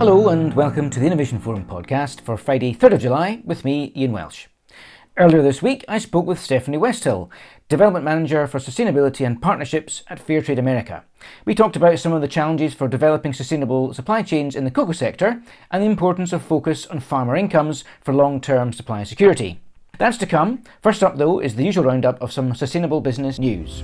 Hello and welcome to the Innovation Forum podcast for Friday 3rd of July with me, Ian Welsh. Earlier this week I spoke with Stephanie Westhill, Development Manager for Sustainability and Partnerships at Fairtrade America. We talked about some of the challenges for developing sustainable supply chains in the cocoa sector and the importance of focus on farmer incomes for long-term supply security. That's to come. First up though is the usual roundup of some sustainable business news.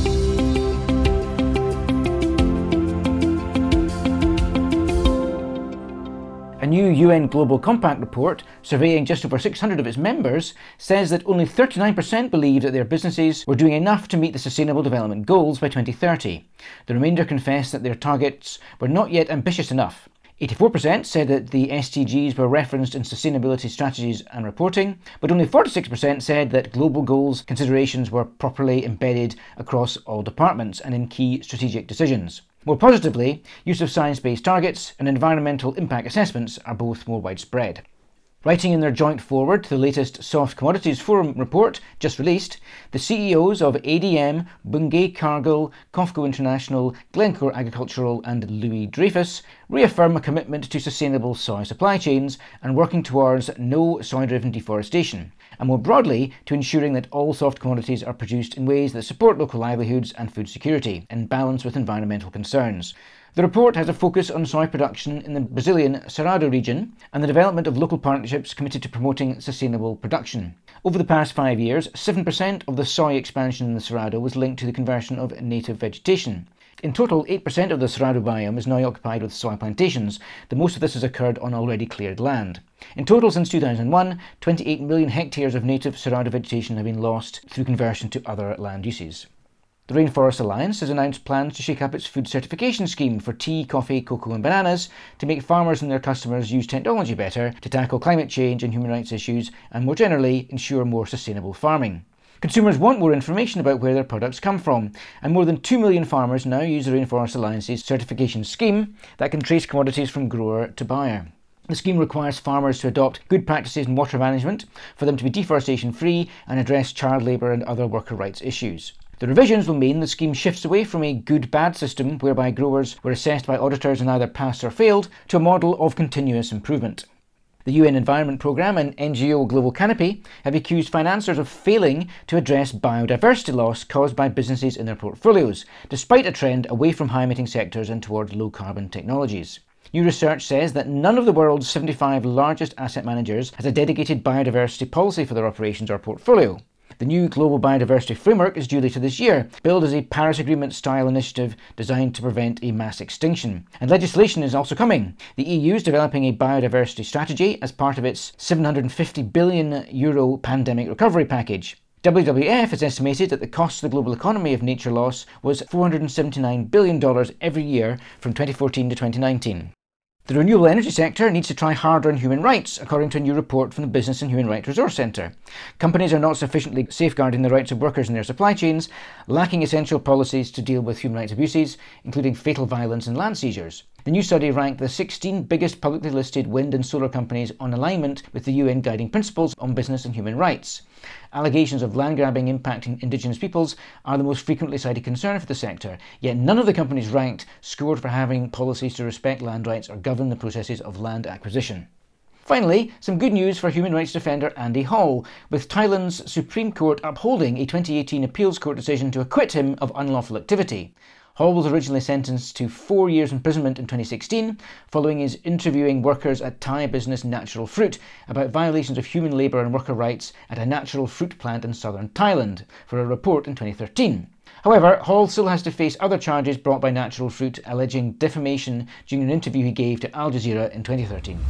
A new UN Global Compact report, surveying just over 600 of its members, says that only 39% believe that their businesses were doing enough to meet the Sustainable Development Goals by 2030. The remainder confessed that their targets were not yet ambitious enough. 84% said that the SDGs were referenced in sustainability strategies and reporting, but only 46% said that global goals considerations were properly embedded across all departments and in key strategic decisions. More positively, use of science-based targets and environmental impact assessments are both more widespread. Writing in their joint foreword to the latest Soft Commodities Forum report, just released, the CEOs of ADM, Bunge Cargill, COFCO International, Glencore Agricultural and Louis Dreyfus reaffirm a commitment to sustainable soy supply chains and working towards no soy-driven deforestation, and more broadly to ensuring that all soft commodities are produced in ways that support local livelihoods and food security, in balance with environmental concerns. The report has a focus on soy production in the Brazilian Cerrado region and the development of local partnerships committed to promoting sustainable production. Over the past 5 years, 7% of the soy expansion in the Cerrado was linked to the conversion of native vegetation. In total, 8% of the Cerrado biome is now occupied with soy plantations, though most of this has occurred on already cleared land. In total, since 2001, 28 million hectares of native Cerrado vegetation have been lost through conversion to other land uses. The Rainforest Alliance has announced plans to shake up its food certification scheme for tea, coffee, cocoa and bananas to make farmers and their customers use technology better to tackle climate change and human rights issues and more generally ensure more sustainable farming. Consumers want more information about where their products come from, and more than 2 million farmers now use the Rainforest Alliance's certification scheme that can trace commodities from grower to buyer. The scheme requires farmers to adopt good practices in water management, for them to be deforestation free and address child labour and other worker rights issues. The revisions will mean the scheme shifts away from a good-bad system whereby growers were assessed by auditors and either passed or failed to a model of continuous improvement. The UN Environment Programme and NGO Global Canopy have accused financiers of failing to address biodiversity loss caused by businesses in their portfolios, despite a trend away from high-emitting sectors and towards low-carbon technologies. New research says that none of the world's 75 largest asset managers has a dedicated biodiversity policy for their operations or portfolio. The new Global Biodiversity Framework is due later this year, billed as a Paris Agreement-style initiative designed to prevent a mass extinction. And legislation is also coming. The EU is developing a biodiversity strategy as part of its €750 billion pandemic recovery package. WWF has estimated that the cost to the global economy of nature loss was $479 billion every year from 2014 to 2019. The renewable energy sector needs to try harder on human rights, according to a new report from the Business and Human Rights Resource Centre. Companies are not sufficiently safeguarding the rights of workers in their supply chains, lacking essential policies to deal with human rights abuses, including fatal violence and land seizures. The new study ranked the 16 biggest publicly listed wind and solar companies on alignment with the UN Guiding Principles on Business and Human Rights. Allegations of land grabbing impacting indigenous peoples are the most frequently cited concern for the sector, yet none of the companies ranked scored for having policies to respect land rights or govern the processes of land acquisition. Finally, some good news for human rights defender Andy Hall, with Thailand's Supreme Court upholding a 2018 appeals court decision to acquit him of unlawful activity. Hall was originally sentenced to 4 years imprisonment in 2016, following his interviewing workers at Thai business Natural Fruit about violations of human labour and worker rights at a natural fruit plant in southern Thailand, for a report in 2013. However, Hall still has to face other charges brought by Natural Fruit alleging defamation during an interview he gave to Al Jazeera in 2013.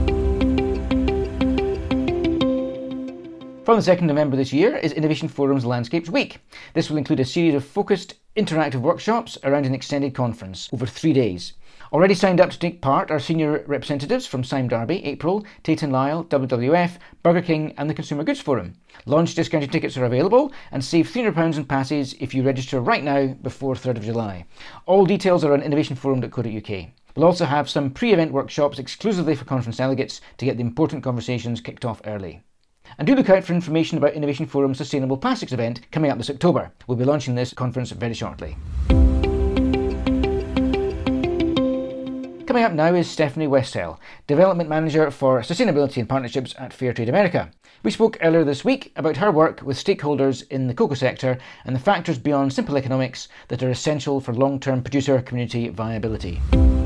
From the 2nd November this year is Innovation Forum's Landscapes Week. This will include a series of focused, interactive workshops around an extended conference over 3 days. Already signed up to take part are senior representatives from Sime Darby, April, Tate & Lyle, WWF, Burger King and the Consumer Goods Forum. Launch discounted tickets are available and save £300 in passes if you register right now before 3rd of July. All details are on innovationforum.co.uk. We'll also have some pre-event workshops exclusively for conference delegates to get the important conversations kicked off early. And do look out for information about Innovation Forum's Sustainable Plastics event coming up this October. We'll be launching this conference very shortly. Coming Coming up now is Stephanie Westhill, Development Manager for Sustainability and Partnerships at Fairtrade America. We spoke earlier this week about her work with stakeholders in the cocoa sector and the factors beyond simple economics that are essential for long-term producer community viability.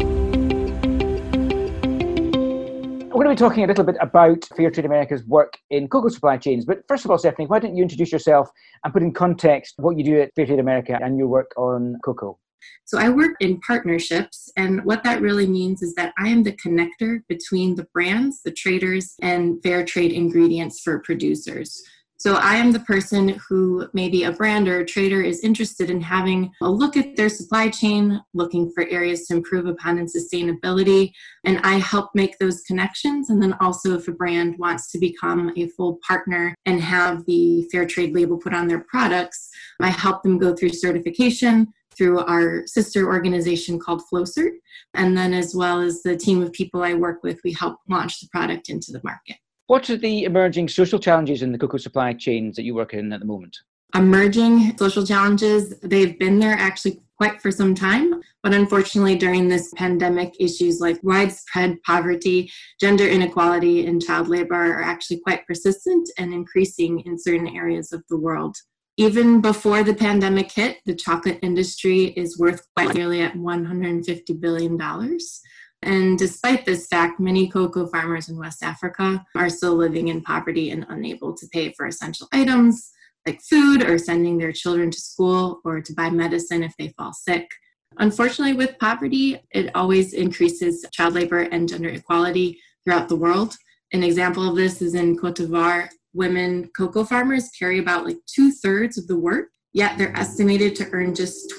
We're going to be talking a little bit about Fairtrade America's work in cocoa supply chains. But first of all, Stephanie, why don't you introduce yourself and put in context what you do at Fairtrade America and your work on cocoa? So I work in partnerships, and what that really means is that I am the connector between the brands, the traders, and fair trade ingredients for producers. So I am the person who maybe a brand or a trader is interested in having a look at their supply chain, looking for areas to improve upon in sustainability, and I help make those connections. And then also if a brand wants to become a full partner and have the fair trade label put on their products, I help them go through certification through our sister organization called FlowCert. And then as well as the team of people I work with, we help launch the product into the market. What are the emerging social challenges in the cocoa supply chains that you work in at the moment? Emerging social challenges, they've been there actually quite for some time, but unfortunately during this pandemic, issues like widespread poverty, gender inequality, and child labor are actually quite persistent and increasing in certain areas of the world. Even before the pandemic hit, the chocolate industry is worth quite nearly at $150 billion. And despite this fact, many cocoa farmers in West Africa are still living in poverty and unable to pay for essential items like food or sending their children to school or to buy medicine if they fall sick. Unfortunately, with poverty, it always increases child labor and gender equality throughout the world. An example of this is in Cote d'Ivoire. Women cocoa farmers carry about 2/3 of the work, yet they're estimated to earn just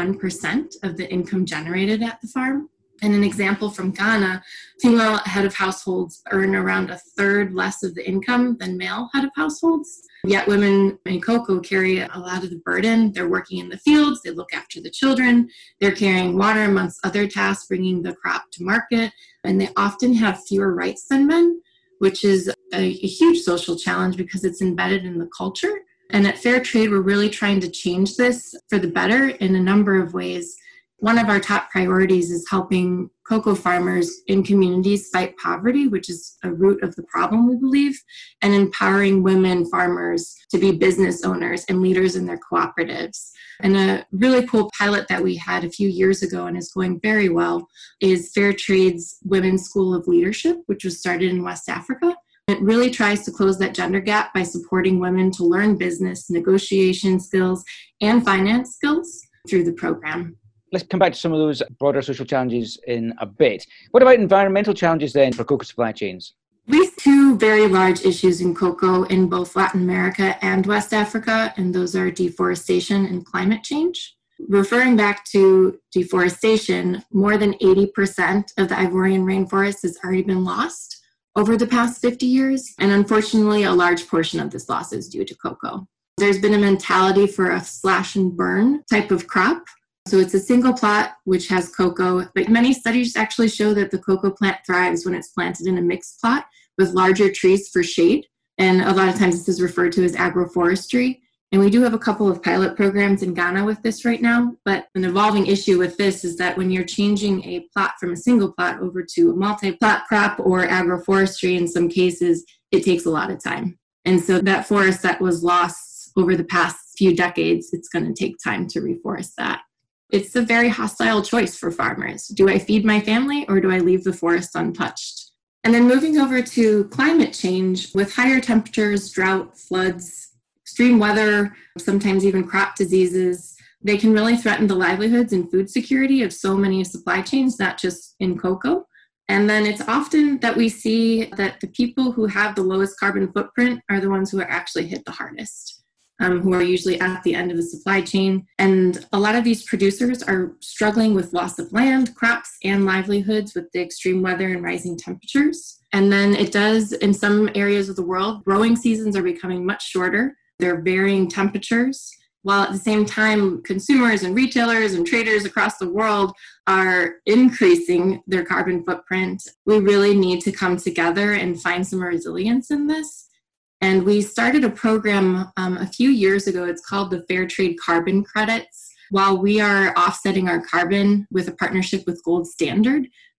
21% of the income generated at the farm. And an example from Ghana, female head of households earn around 1/3 less of the income than male head of households. Yet women in cocoa carry a lot of the burden. They're working in the fields, they look after the children, they're carrying water amongst other tasks, bringing the crop to market, and they often have fewer rights than men, which is a huge social challenge because it's embedded in the culture. And at Fairtrade, we're really trying to change this for the better in a number of ways. One of our top priorities is helping cocoa farmers in communities fight poverty, which is a root of the problem, we believe, and empowering women farmers to be business owners and leaders in their cooperatives. And a really cool pilot that we had a few years ago and is going very well is Fairtrade's Women's School of Leadership, which was started in West Africa. It really tries to close that gender gap by supporting women to learn business, negotiation skills, and finance skills through the program. Let's come back to some of those broader social challenges in a bit. What about environmental challenges then for cocoa supply chains? We have two very large issues in cocoa in both Latin America and West Africa, and those are deforestation and climate change. Referring back to deforestation, more than 80% of the Ivorian rainforest has already been lost over the past 50 years, and unfortunately, a large portion of this loss is due to cocoa. There's been a mentality for a slash and burn type of crop. So it's a single plot which has cocoa, but many studies actually show that the cocoa plant thrives when it's planted in a mixed plot with larger trees for shade. And a lot of times this is referred to as agroforestry. And we do have a couple of pilot programs in Ghana with this right now. But an evolving issue with this is that when you're changing a plot from a single plot over to a multi-plot crop or agroforestry in some cases, it takes a lot of time. And so that forest that was lost over the past few decades, it's going to take time to reforest that. It's a very hostile choice for farmers. Do I feed my family or do I leave the forest untouched? And then moving over to climate change, with higher temperatures, drought, floods, extreme weather, sometimes even crop diseases, they can really threaten the livelihoods and food security of so many supply chains, not just in cocoa. And then it's often that we see that the people who have the lowest carbon footprint are the ones who are actually hit the hardest. Who are usually at the end of the supply chain. And a lot of these producers are struggling with loss of land, crops, and livelihoods with the extreme weather and rising temperatures. And then it does, in some areas of the world, growing seasons are becoming much shorter. They're varying temperatures, while at the same time, consumers and retailers and traders across the world are increasing their carbon footprint. We really need to come together and find some resilience in this. And we started a program a few years ago. It's called the Fairtrade Carbon Credits. While we are offsetting our carbon with a partnership with Gold Standard,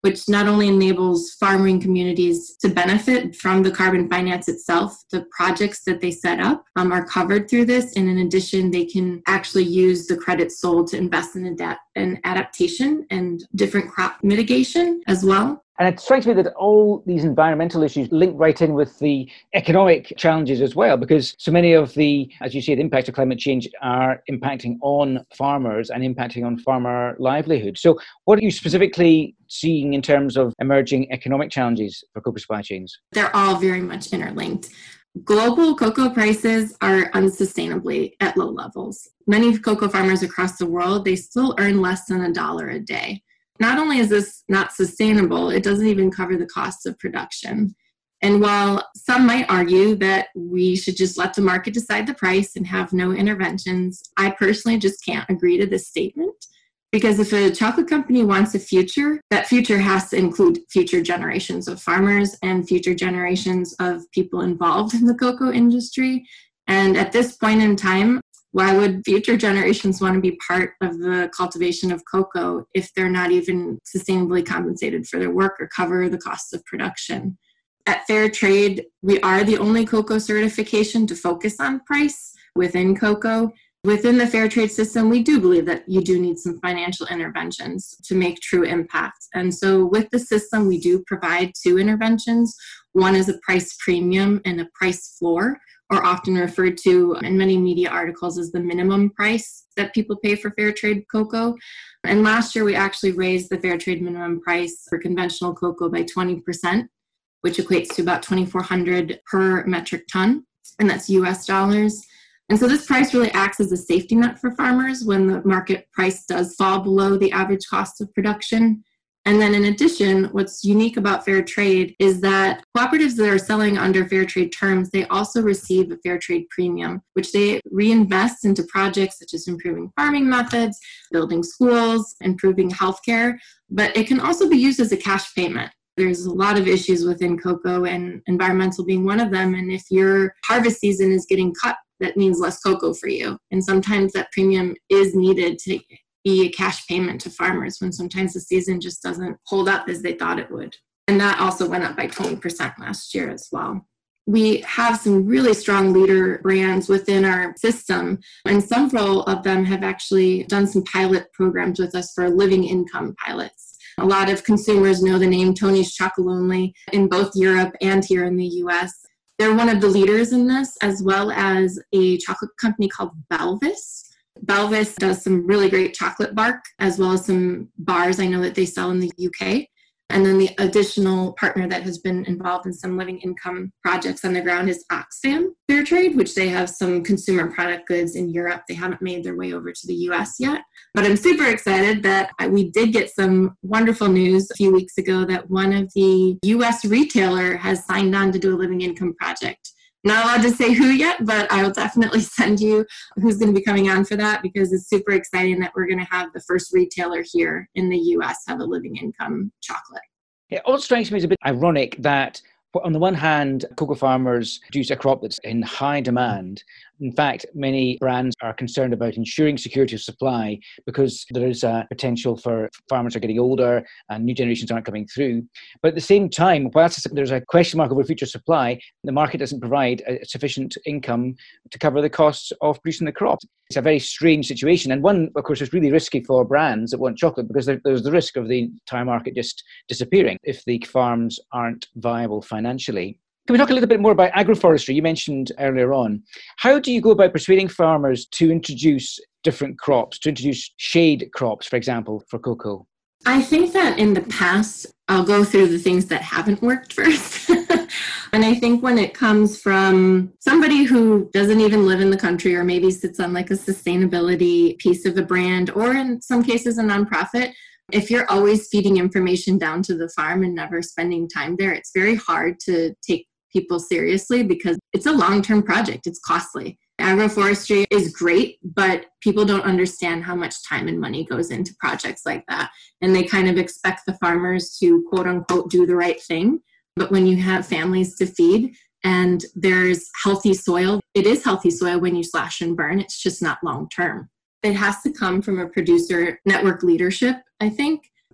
which not only enables farming communities to benefit from the carbon finance itself, the projects that they set up are covered through this. And in addition, they can actually use the credits sold to invest in adaptation and different crop mitigation as well. And it strikes me that all these environmental issues link right in with the economic challenges as well, because so many of the, as you say, the impacts of climate change are impacting on farmers and impacting on farmer livelihood. So what are you specifically seeing in terms of emerging economic challenges for cocoa supply chains? They're all very much interlinked. Global cocoa prices are unsustainably at low levels. Many cocoa farmers across the world, they still earn less than $1 a day. Not only is this not sustainable, it doesn't even cover the costs of production. And while some might argue that we should just let the market decide the price and have no interventions, I personally just can't agree to this statement. Because if a chocolate company wants a future, that future has to include future generations of farmers and future generations of people involved in the cocoa industry. And at this point in time, why would future generations want to be part of the cultivation of cocoa if they're not even sustainably compensated for their work or cover the costs of production? At Fair Trade, we are the only cocoa certification to focus on price within cocoa. Within the Fair Trade system, we do believe that you do need some financial interventions to make true impact. And so with the system, we do provide two interventions. One is a price premium and a price floor, or often referred to in many media articles as the minimum price that people pay for fair trade cocoa. And last year, we actually raised the fair trade minimum price for conventional cocoa by 20%, which equates to about $2,400 per metric ton, and that's US dollars. And so this price really acts as a safety net for farmers when the market price does fall below the average cost of production. And then in addition, what's unique about fair trade is that cooperatives that are selling under fair trade terms, they also receive a fair trade premium, which they reinvest into projects such as improving farming methods, building schools, improving healthcare, but it can also be used as a cash payment. There's a lot of issues within cocoa, and environmental being one of them. And if your harvest season is getting cut, that means less cocoa for you. And sometimes that premium is needed to be a cash payment to farmers when sometimes the season just doesn't hold up as they thought it would. And that also went up by 20% last year as well. We have some really strong leader brands within our system, and several of them have actually done some pilot programs with us for living income pilots. A lot of consumers know the name Tony's Chocolonely in both Europe and here in the US. They're one of the leaders in this, as well as a chocolate company called Belvis. Belvis does some really great chocolate bark, as well as some bars I know that they sell in the UK. And then the additional partner that has been involved in some living income projects on the ground is Oxfam Fairtrade, which they have some consumer product goods in Europe. They haven't made their way over to the US yet. But I'm super excited that we did get some wonderful news a few weeks ago that one of the US retailer has signed on to do a living income project. Not allowed to say who yet, but I will definitely send you who's going to be coming on for that, because it's super exciting that we're going to have the first retailer here in the US have a living income chocolate. It also strikes me as a bit ironic that on the one hand, cocoa farmers produce a crop that's in high demand. In fact, many brands are concerned about ensuring security of supply because there is a potential for farmers are getting older and new generations aren't coming through. But at the same time, whilst there's a question mark over future supply, the market doesn't provide a sufficient income to cover the costs of producing the crop. It's a very strange situation. And one, of course, is really risky for brands that want chocolate because there's the risk of the entire market just disappearing if the farms aren't viable financially. Can we talk a little bit more about agroforestry? You mentioned earlier on. How do you go about persuading farmers to introduce different crops, to introduce shade crops, for example, for cocoa? I think that in the past, I'll go through the things that haven't worked first. And I think when it comes from somebody who doesn't even live in the country or maybe sits on like a sustainability piece of a brand, or in some cases a nonprofit, if you're always feeding information down to the farm and never spending time there, it's very hard to take people seriously because it's a long-term project. It's costly. Agroforestry is great, but people don't understand how much time and money goes into projects like that. And they kind of expect the farmers to quote unquote do the right thing. But when you have families to feed and there's healthy soil, it is healthy soil when you slash and burn. It's just not long-term. It has to come from a producer network leadership, I think.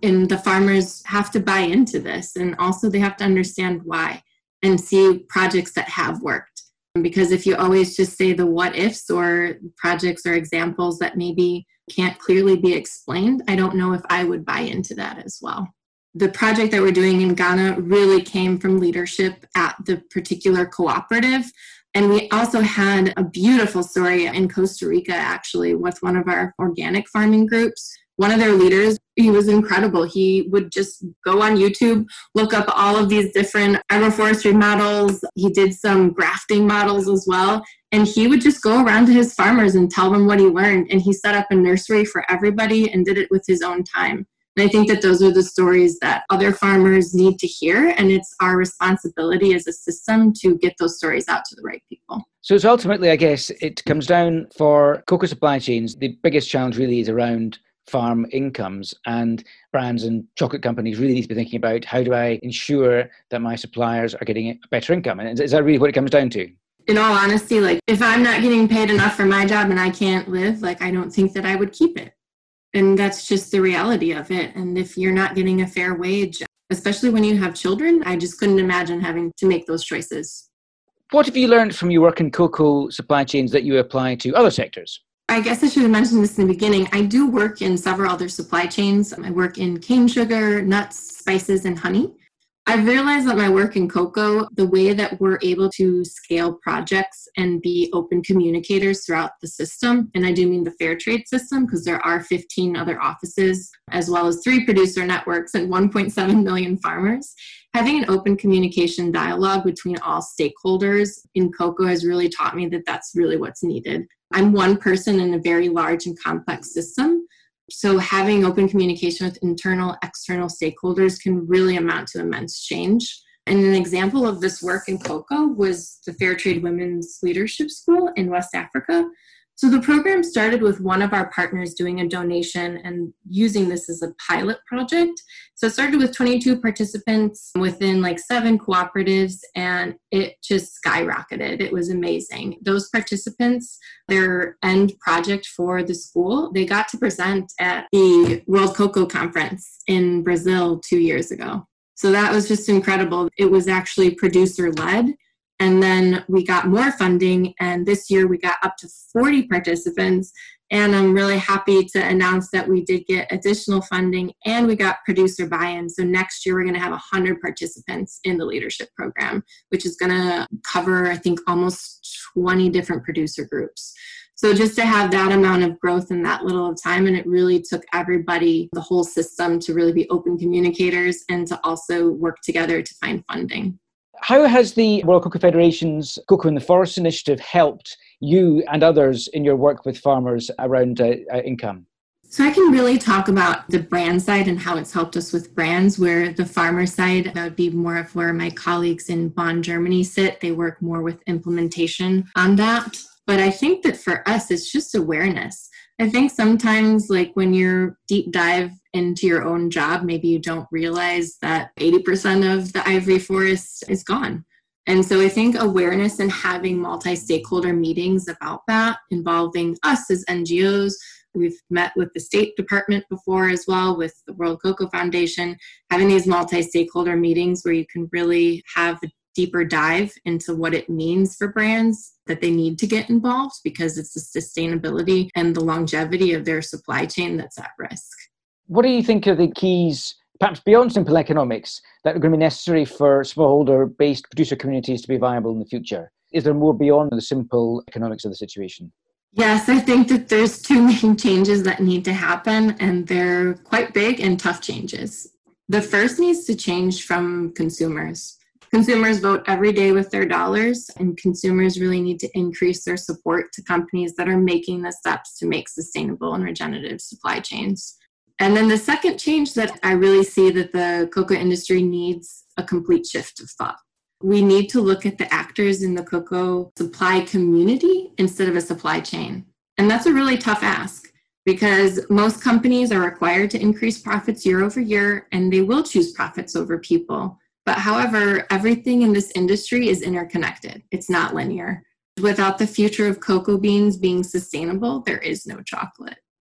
And the farmers have to buy into this. And also they have to understand why and see projects that have worked. Because if you always just say the what ifs or projects or examples that maybe can't clearly be explained, I don't know if I would buy into that as well. The project that we're doing in Ghana really came from leadership at the particular cooperative. And we also had a beautiful story in Costa Rica, actually, with one of our organic farming groups. One of their leaders, he was incredible. He would just go on YouTube, look up all of these different agroforestry models. He did some grafting models as well. And he would just go around to his farmers and tell them what he learned. And he set up a nursery for everybody and did it with his own time. And I think that those are the stories that other farmers need to hear. And it's our responsibility as a system to get those stories out to the right people. So it's ultimately, I guess, it comes down for cocoa supply chains. The biggest challenge really is around farm incomes, and brands and chocolate companies really need to be thinking about, how do I ensure that my suppliers are getting a better income? And is that really what it comes down to? In all honesty, if I'm not getting paid enough for my job and I can't live, I don't think that I would keep it. And that's just the reality of it. And if you're not getting a fair wage, especially when you have children, I just couldn't imagine having to make those choices. What have you learned from your work in cocoa supply chains that you apply to other sectors? I guess I should have mentioned this in the beginning. I do work in several other supply chains. I work in cane sugar, nuts, spices, and honey. I've realized that my work in cocoa, the way that we're able to scale projects and be open communicators throughout the system, and I do mean the fair trade system, because there are 15 other offices, as well as 3 producer networks and 1.7 million farmers. Having an open communication dialogue between all stakeholders in cocoa has really taught me that that's really what's needed. I'm one person in a very large and complex system. So having open communication with internal, external stakeholders can really amount to immense change. And an example of this work in cocoa was the Fair Trade Women's Leadership School in West Africa. So the program started with one of our partners doing a donation and using this as a pilot project. So it started with 22 participants within 7 cooperatives, and it just skyrocketed. It was amazing. Those participants, their end project for the school, they got to present at the World Cocoa Conference in Brazil 2 years ago. So that was just incredible. It was actually producer-led. And then we got more funding, and this year we got up to 40 participants. And I'm really happy to announce that we did get additional funding and we got producer buy-in. So next year we're going to have 100 participants in the leadership program, which is going to cover, I think, almost 20 different producer groups. So just to have that amount of growth in that little of time, and it really took everybody, the whole system, to really be open communicators and to also work together to find funding. How has the World Cocoa Federation's Cocoa in the Forest initiative helped you and others in your work with farmers around income? So I can really talk about the brand side and how it's helped us with brands, where the farmer side, that would be more of where my colleagues in Bonn, Germany sit. They work more with implementation on that. But I think that for us, it's just awareness. I think sometimes when you're deep dive into your own job, maybe you don't realize that 80% of the ivory forest is gone. And so I think awareness and having multi-stakeholder meetings about that, involving us as NGOs. We've met with the State Department before as well, with the World Cocoa Foundation, having these multi-stakeholder meetings where you can really have a deeper dive into what it means for brands that they need to get involved, because it's the sustainability and the longevity of their supply chain that's at risk. What do you think are the keys, perhaps beyond simple economics, that are going to be necessary for smallholder-based producer communities to be viable in the future? Is there more beyond the simple economics of the situation? Yes, I think that there's 2 main changes that need to happen, and they're quite big and tough changes. The first needs to change from consumers. Consumers vote every day with their dollars, and consumers really need to increase their support to companies that are making the steps to make sustainable and regenerative supply chains. And then the second change that I really see that the cocoa industry needs a complete shift of thought. We need to look at the actors in the cocoa supply community instead of a supply chain. And that's a really tough ask, because most companies are required to increase profits year over year, and they will choose profits over people. But however, everything in this industry is interconnected. It's not linear. Without the future of cocoa beans being sustainable, there is no chocolate.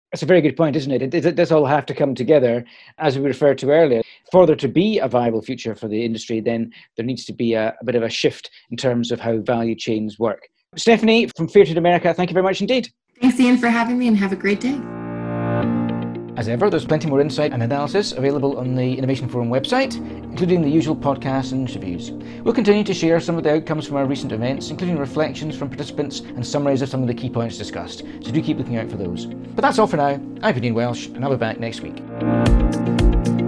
That's a very good point, isn't it? It does all have to come together, as we referred to earlier. For there to be a viable future for the industry, then there needs to be a bit of a shift in terms of how value chains work. Stephanie from Fairtrade America, thank you very much indeed. Thanks, Ian, for having me, and have a great day. As ever, there's plenty more insight and analysis available on the Innovation Forum website, including the usual podcasts and interviews. We'll continue to share some of the outcomes from our recent events, including reflections from participants and summaries of some of the key points discussed, so do keep looking out for those. But that's all for now. I've been Ian Welsh, and I'll be back next week.